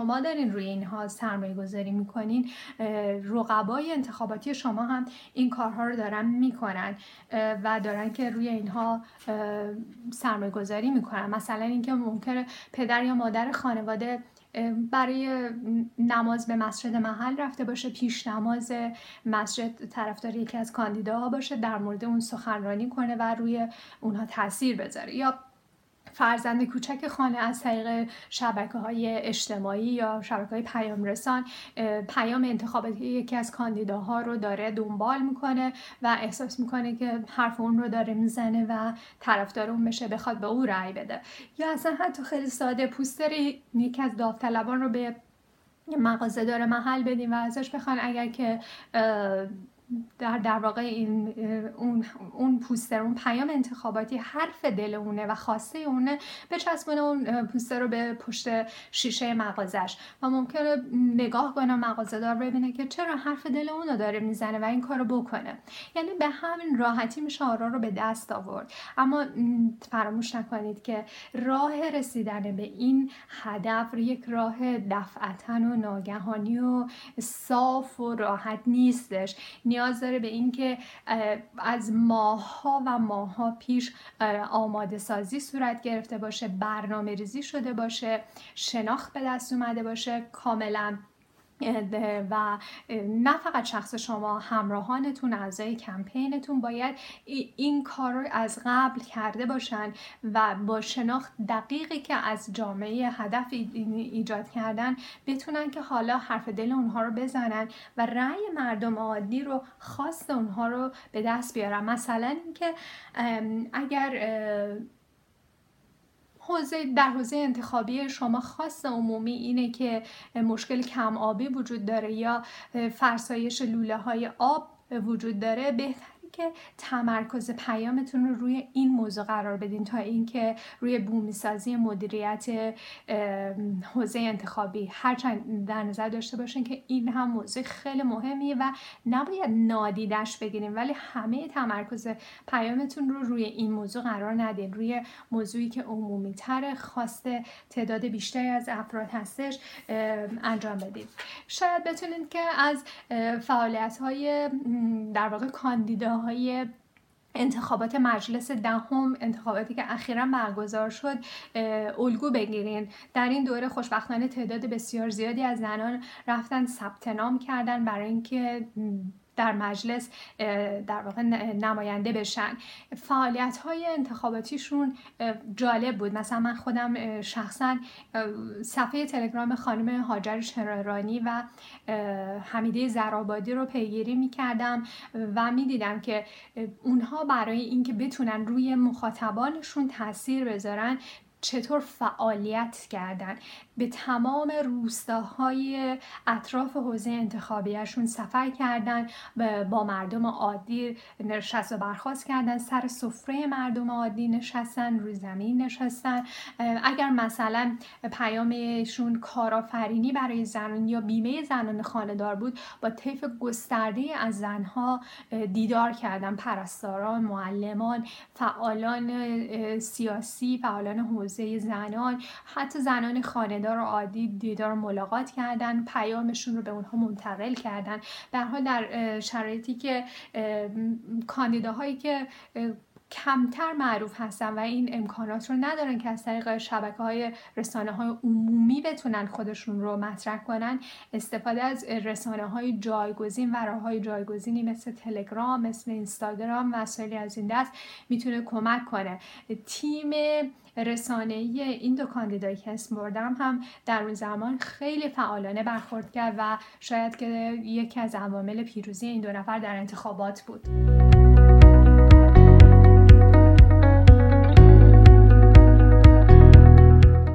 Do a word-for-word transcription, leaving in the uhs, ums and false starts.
شما دارین روی اینها سرمایه گذاری میکنین، رقبای انتخاباتی شما هم این کارها رو دارن میکنن و دارن که روی اینها سرمایه گذاری میکنن. مثلا اینکه ممکنه پدر یا مادر خانواده برای نماز به مسجد محل رفته باشه، پیش نماز مسجد طرفدار یکی از کاندیداها باشه، در مورد اون سخنرانی کنه و روی اونها تاثیر بذاره. یا فرزند کوچک خانه از طریق شبکه‌های اجتماعی یا شبکه‌های پیام رسان پیام انتخاباتی یکی از کاندیداها رو داره دنبال میکنه و احساس میکنه که حرف اون رو داره میزنه و طرفدار اون بشه، بخواد به اون رأی بده. یا اصلا حتی خیلی ساده پوستری یکی از داوطلبان رو به مغازه‌دار محل بدیم و ازش بخوان اگر که در در واقع این اون اون پوستر، اون پیام انتخاباتی حرف دل اونه و خواسته اونه، بچسبونه اون پوستر رو به پشت شیشه مغازش و ممکنه نگاه کنه مغازه‌دار ببینه که چرا حرف دل اونو داره میزنه و این کارو بکنه. یعنی به همین راحتی میشه آرا رو به دست آورد. اما فراموش نکنید که راه رسیدن به این هدف یک راه دفعتاً و ناگهانی و صاف و راحت نیستش. نیاز داره به این که از ماه‌ها و ماه‌ها پیش آماده سازی صورت گرفته باشه، برنامه ریزی شده باشه، شناخت به دست اومده باشه کاملا و نه فقط شخص شما، همراهانتون، اعضای کمپینتون باید این کار رو از قبل کرده باشن و با شناخت دقیقی که از جامعه هدف ایجاد کردن بتونن که حالا حرف دل اونها رو بزنن و رأی مردم عادی رو، خواست اونها رو به دست بیارن. مثلا اینکه اگر حوزه در حوزه انتخابی شما خاص عمومی اینه که مشکل کم آبی وجود داره یا فرسایش لوله های آب وجود داره، بهتره که تمرکز پیامتون رو روی این موضوع قرار بدین تا اینکه روی بومی سازی مدیریت حوزه انتخابی. هرچند در نظر داشته باشین که این هم موضوع خیلی مهمیه و نباید نادیدش بگیریم، ولی همه تمرکز پیامتون رو روی این موضوع قرار ندین، روی موضوعی که عمومی تر، خواسته تعداد بیشتری از افراد هستش انجام بدید. شاید بتونید که از فعالیت‌های در واقع کاندیداهای انتخابات مجلس دهم، انتخاباتی که اخیراً برگزار شد، الگو بگیرین. در این دوره خوشبختانه تعداد بسیار زیادی از زنان رفتن ثبت نام کردن برای اینکه در مجلس در واقع نماینده بشن. فعالیت‌های انتخاباتیشون جالب بود. مثلا من خودم شخصا صفحه تلگرام خانم هاجر شهرانی و حمیده زرآبادی رو پیگیری می‌کردم و می‌دیدم که اونها برای اینکه بتونن روی مخاطبانشون تاثیر بذارن چطور فعالیت کردن. به تمام روستاهای اطراف حوزه انتخابیشون سفر کردن، با مردم عادی نشست و برخاست کردن، سر سفره مردم عادی نشستن، روی زمین نشستن. اگر مثلا پیامشون کارآفرینی برای زنان یا بیمه زنان خانه‌دار بود، با طیف گسترده از زنها دیدار کردن، پرستاران، معلمان، فعالان سیاسی، فعالان حوزه زنان، حتی زنان خانه‌دار عادی دیدار ملاقات کردن، پیامشون رو به اونها منتقل کردن. در حال در شرایطی که کاندیداهایی که کمتر معروف هستن و این امکانات رو ندارن که از طریق شبکه‌های رسانه‌های عمومی بتونن خودشون رو مطرح کنن، استفاده از رسانه‌های جایگزین و راه‌های جایگزینی مثل تلگرام، مثل اینستاگرام و وسایلی از این دست میتونه کمک کنه. تیم رسانه‌ای این دو کاندیدایی که اسم بردم هم در اون زمان خیلی فعالانه برخورد کرد و شاید که یکی از عوامل پیروزی این دو نفر در انتخابات بود.